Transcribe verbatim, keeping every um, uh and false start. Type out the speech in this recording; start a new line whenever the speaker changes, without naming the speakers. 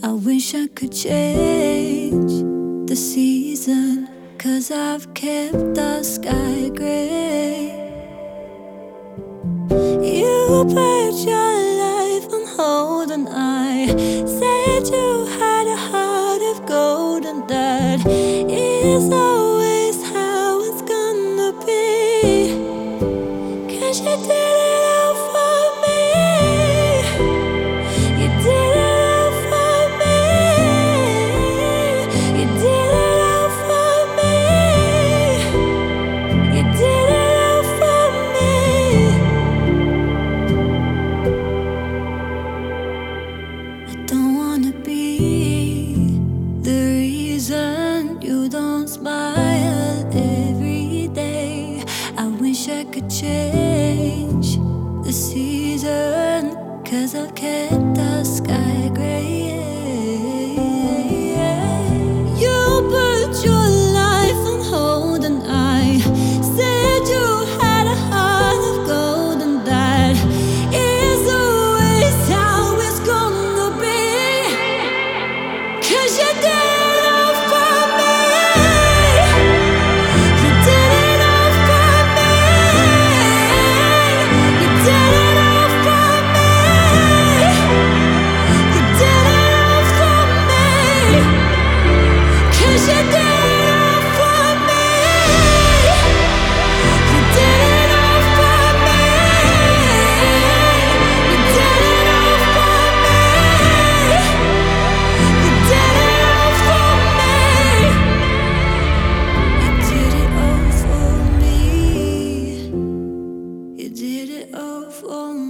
I wish I could change the season, 'cause I've kept the sky gray. You put your life on hold and I said you had a heart of gold, and that is always how it's gonna be. 'Cause you did it all for me. You did it all for me. You did it all for me. You did it all for me. I don't wanna be the reason you don't smile every day. I wish I could change the season, 'cause I've kept the sky gray. You put your life on hold and I said you had a heart of gold, and that is always how it's gonna be. 'Cause you did it all for me. You did it all for me. You did it all for me. You did it all for me. 'Cause you did it all for me. You did it all for me. You did it all for me. You did it all for me. You did it all for me. You did it all for me.